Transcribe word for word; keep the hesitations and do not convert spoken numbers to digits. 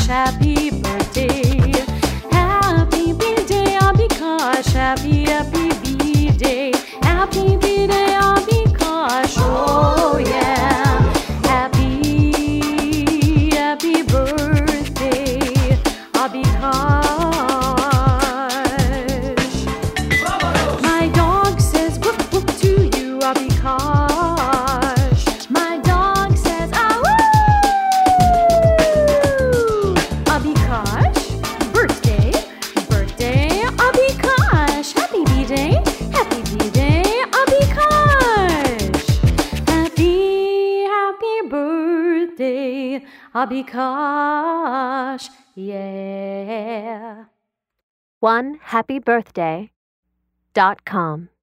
happy birthday. Happy birthday, Abhikash. Happy, happy birthday. Happy birthday, Abhikash. Oh yeah. Happy, happy birthday, Abhikash. My dog says whoop whoop to you, Abhikash. My dog says ah woo. Abhikash, birthday, birthday, Abhikash. Happy birthday, happy birthday, Abhikash. Happy, happy birthday, Abhikash. Yeah. one happy birthday dot com